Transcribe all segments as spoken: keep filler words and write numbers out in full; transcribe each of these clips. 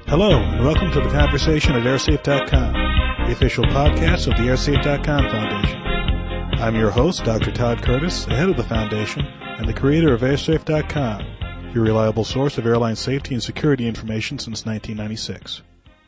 Hello, and welcome to The Conversation at airsafe dot com, the official podcast of the airsafe dot com Foundation. I'm your host, Doctor Todd Curtis, the head of the Foundation, and the creator of airsafe dot com, your reliable source of airline safety and security information since nineteen ninety-six.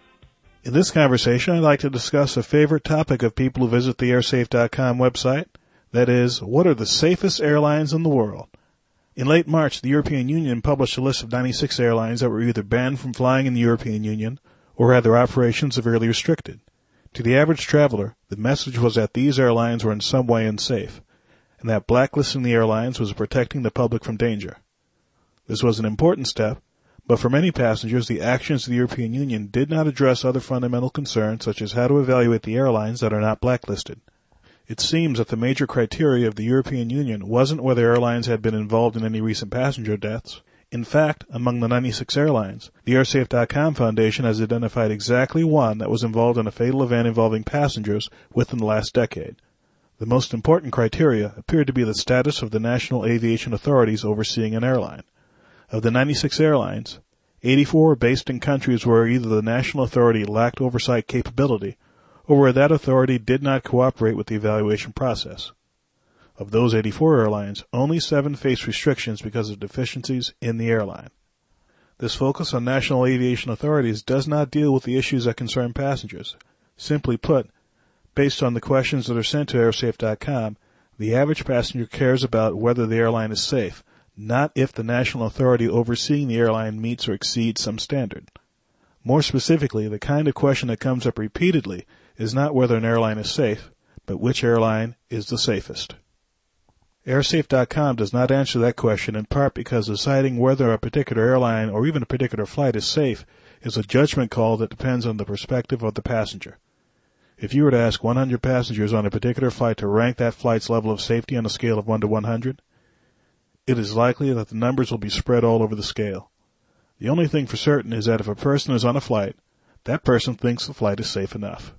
In this conversation, I'd like to discuss a favorite topic of people who visit the airsafe dot com website, that is, what are the safest airlines in the world? In late March, the European Union published a list of ninety-six airlines that were either banned from flying in the European Union or had their operations severely restricted. To the average traveler, the message was that these airlines were in some way unsafe, and that blacklisting the airlines was protecting the public from danger. This was an important step, but for many passengers, the actions of the European Union did not address other fundamental concerns such as how to evaluate the airlines that are not blacklisted. It seems that the major criteria of the European Union wasn't whether airlines had been involved in any recent passenger deaths. In fact, among the ninety-six airlines, the airsafe dot com Foundation has identified exactly one that was involved in a fatal event involving passengers within the last decade. The most important criteria appeared to be the status of the national aviation authorities overseeing an airline. Of the ninety-six airlines, eighty-four were based in countries where either the national authority lacked oversight capability or where that authority did not cooperate with the evaluation process. Of those eighty-four airlines, only seven faced restrictions because of deficiencies in the airline. This focus on national aviation authorities does not deal with the issues that concern passengers. Simply put, based on the questions that are sent to airsafe dot com, the average passenger cares about whether the airline is safe, not if the national authority overseeing the airline meets or exceeds some standard. More specifically, the kind of question that comes up repeatedly is not whether an airline is safe, but which airline is the safest. airsafe dot com does not answer that question in part because deciding whether a particular airline or even a particular flight is safe is a judgment call that depends on the perspective of the passenger. If you were to ask one hundred passengers on a particular flight to rank that flight's level of safety on a scale of one to one hundred, it is likely that the numbers will be spread all over the scale. The only thing for certain is that if a person is on a flight, that person thinks the flight is safe enough.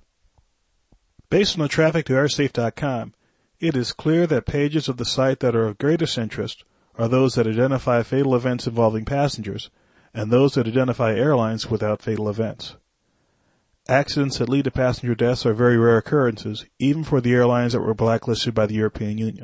Based on the traffic to airsafe dot com, it is clear that pages of the site that are of greatest interest are those that identify fatal events involving passengers and those that identify airlines without fatal events. Accidents that lead to passenger deaths are very rare occurrences, even for the airlines that were blacklisted by the European Union.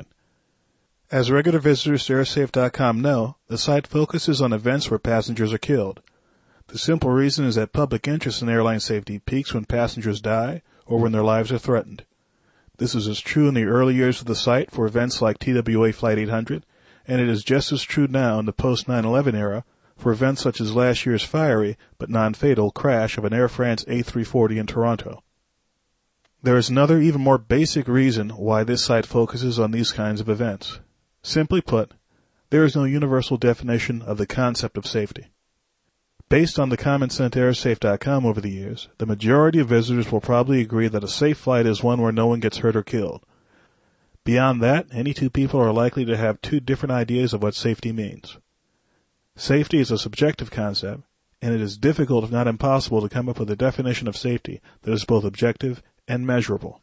As regular visitors to airsafe dot com know, the site focuses on events where passengers are killed. The simple reason is that public interest in airline safety peaks when passengers die or when their lives are threatened. This is as true in the early years of the site for events like T W A Flight eight hundred, and it is just as true now in the post nine eleven era for events such as last year's fiery but non-fatal crash of an Air France A three forty in Toronto. There is another even more basic reason why this site focuses on these kinds of events. Simply put, there is no universal definition of the concept of safety. Based on the comments sent to airsafe dot com over the years, the majority of visitors will probably agree that a safe flight is one where no one gets hurt or killed. Beyond that, any two people are likely to have two different ideas of what safety means. Safety is a subjective concept, and it is difficult if not impossible to come up with a definition of safety that is both objective and measurable.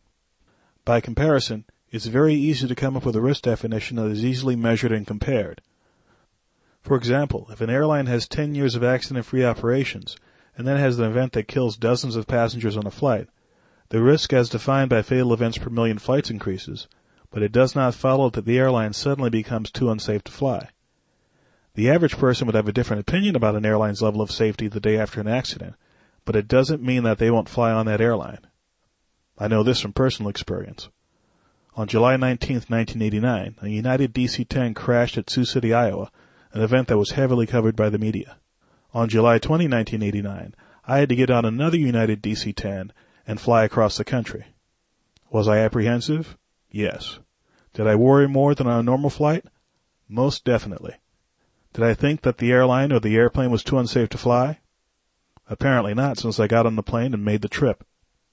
By comparison, it's very easy to come up with a risk definition that is easily measured and compared. For example, if an airline has ten years of accident-free operations and then has an event that kills dozens of passengers on a flight, the risk as defined by fatal events per million flights increases, but it does not follow that the airline suddenly becomes too unsafe to fly. The average person would have a different opinion about an airline's level of safety the day after an accident, but it doesn't mean that they won't fly on that airline. I know this from personal experience. On July nineteenth, nineteen eighty-nine, a United D C ten crashed at Sioux City, Iowa, an event that was heavily covered by the media. On July twentieth, nineteen eighty-nine, I had to get on another United D C ten and fly across the country. Was I apprehensive? Yes. Did I worry more than on a normal flight? Most definitely. Did I think that the airline or the airplane was too unsafe to fly? Apparently not, since I got on the plane and made the trip.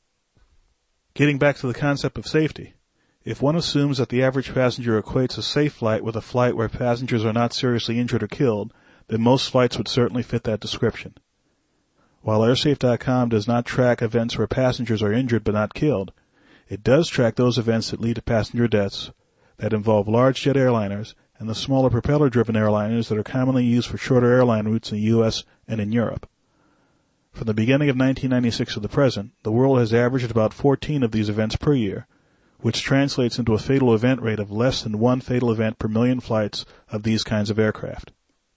Getting back to the concept of safety, if one assumes that the average passenger equates a safe flight with a flight where passengers are not seriously injured or killed, then most flights would certainly fit that description. While airsafe dot com does not track events where passengers are injured but not killed, it does track those events that lead to passenger deaths, that involve large jet airliners, and the smaller propeller-driven airliners that are commonly used for shorter airline routes in the U S and in Europe. From the beginning of nineteen ninety-six to the present, the world has averaged about fourteen of these events per year, which translates into a fatal event rate of less than one fatal event per million flights of these kinds of aircraft.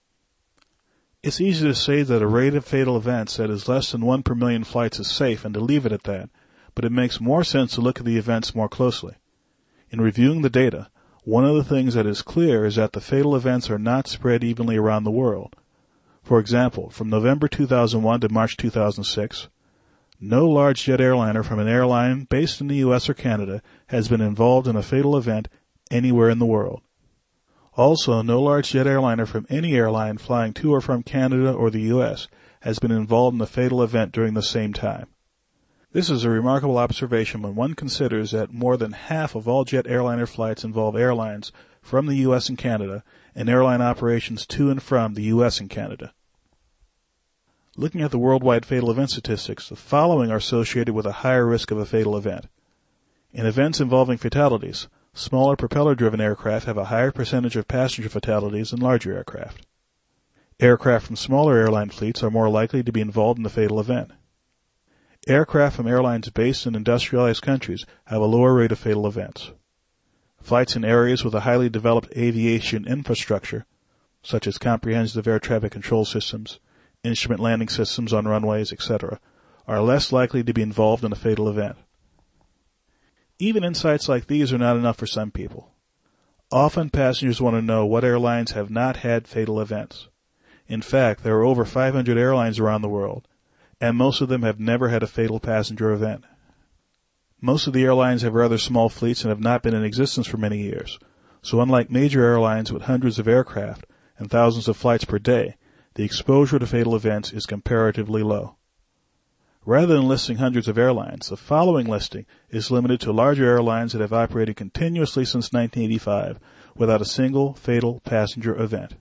It's easy to say that a rate of fatal events that is less than one per million flights is safe and to leave it at that, but it makes more sense to look at the events more closely. In reviewing the data, one of the things that is clear is that the fatal events are not spread evenly around the world. For example, from November two thousand one to March two thousand six, no large jet airliner from an airline based in the U S or Canada has been involved in a fatal event anywhere in the world. Also, no large jet airliner from any airline flying to or from Canada or the U S has been involved in a fatal event during the same time. This is a remarkable observation when one considers that more than half of all jet airliner flights involve airlines from the U S and Canada and airline operations to and from the U S and Canada. Looking at the worldwide fatal event statistics, the following are associated with a higher risk of a fatal event. In events involving fatalities, smaller propeller-driven aircraft have a higher percentage of passenger fatalities than larger aircraft. Aircraft from smaller airline fleets are more likely to be involved in the fatal event. Aircraft from airlines based in industrialized countries have a lower rate of fatal events. Flights in areas with a highly developed aviation infrastructure, such as comprehensive air traffic control systems, instrument landing systems on runways, et cetera, are less likely to be involved in a fatal event. Even insights like these are not enough for some people. Often passengers want to know what airlines have not had fatal events. In fact, there are over five hundred airlines around the world, and most of them have never had a fatal passenger event. Most of the airlines have rather small fleets and have not been in existence for many years, so unlike major airlines with hundreds of aircraft and thousands of flights per day, the exposure to fatal events is comparatively low. Rather than listing hundreds of airlines, the following listing is limited to larger airlines that have operated continuously since nineteen eighty-five without a single fatal passenger event.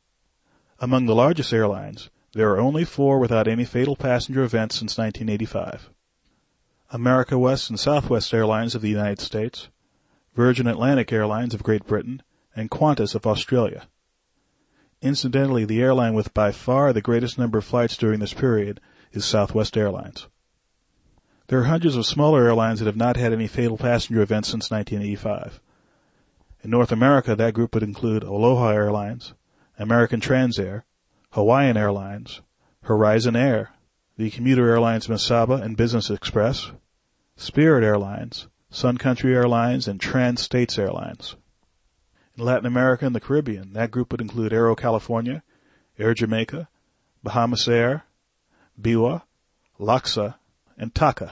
Among the largest airlines, there are only four without any fatal passenger events since nineteen eighty-five. America West and Southwest Airlines of the United States, Virgin Atlantic Airlines of Great Britain, and Qantas of Australia. Incidentally, the airline with by far the greatest number of flights during this period is Southwest Airlines. There are hundreds of smaller airlines that have not had any fatal passenger events since nineteen eighty-five. In North America, that group would include Aloha Airlines, American Transair, Hawaiian Airlines, Horizon Air, the commuter airlines Mesaba and Business Express, Spirit Airlines, Sun Country Airlines, and Trans-States Airlines. In Latin America and the Caribbean, that group would include Aero California, Air Jamaica, Bahamas Air, B W A, LAXA, and TACA.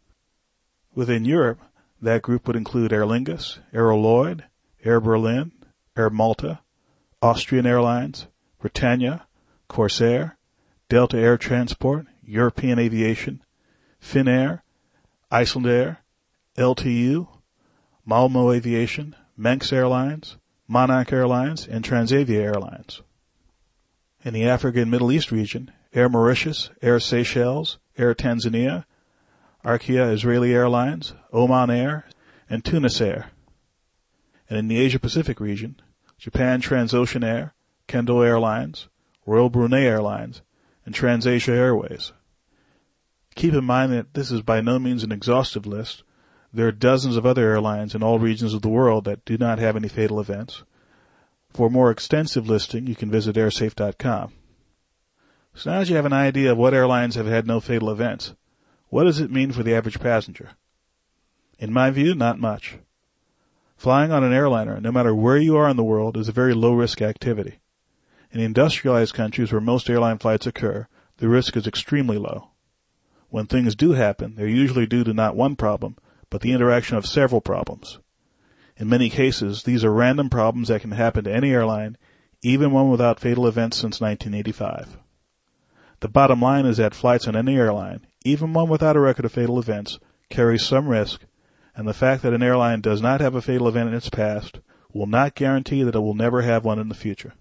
Within Europe, that group would include Aer Lingus, Aerolloyd, Air Berlin, Air Malta, Austrian Airlines, Britannia, Corsair, Delta Air Transport, European Aviation, Finnair, Icelandair, L T U, Malmo Aviation, Manx Airlines, Monarch Airlines, and Transavia Airlines. In the Africa and Middle East region, Air Mauritius, Air Seychelles, Air Tanzania, Arkia Israeli Airlines, Oman Air, and Tunis Air. And in the Asia-Pacific region, Japan Transocean Air, Kendo Airlines, Royal Brunei Airlines, and TransAsia Airways. Keep in mind that this is by no means an exhaustive list. There are dozens of other airlines in all regions of the world that do not have any fatal events. For a more extensive listing, you can visit airsafe dot com. So now that you have an idea of what airlines have had no fatal events, what does it mean for the average passenger? In my view, not much. Flying on an airliner, no matter where you are in the world, is a very low-risk activity. In industrialized countries where most airline flights occur, the risk is extremely low. When things do happen, they're usually due to not one problem, but the interaction of several problems. In many cases, these are random problems that can happen to any airline, even one without fatal events since nineteen eighty-five. The bottom line is that flights on any airline, even one without a record of fatal events, carry some risk, and the fact that an airline does not have a fatal event in its past will not guarantee that it will never have one in the future.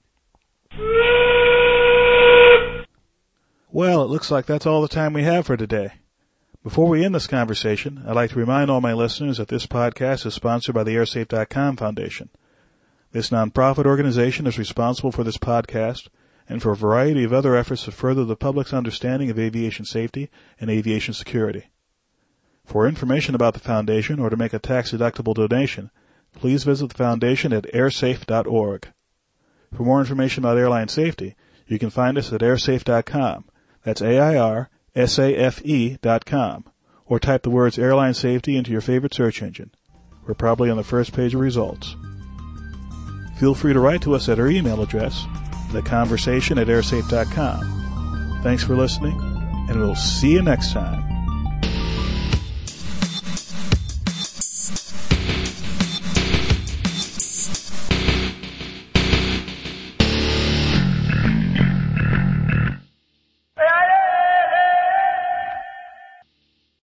Well, it looks like that's all the time we have for today. Before we end this conversation, I'd like to remind all my listeners that this podcast is sponsored by the airsafe dot com Foundation. This nonprofit organization is responsible for this podcast and for a variety of other efforts to further the public's understanding of aviation safety and aviation security. For information about the Foundation or to make a tax-deductible donation, please visit the Foundation at airsafe dot org. For more information about airline safety, you can find us at airsafe dot com. That's A I R S A F E dot com. Or type the words airline safety into your favorite search engine. We're probably on the first page of results. Feel free to write to us at our email address, the conversation at airsafe dot com. Thanks for listening, and we'll see you next time.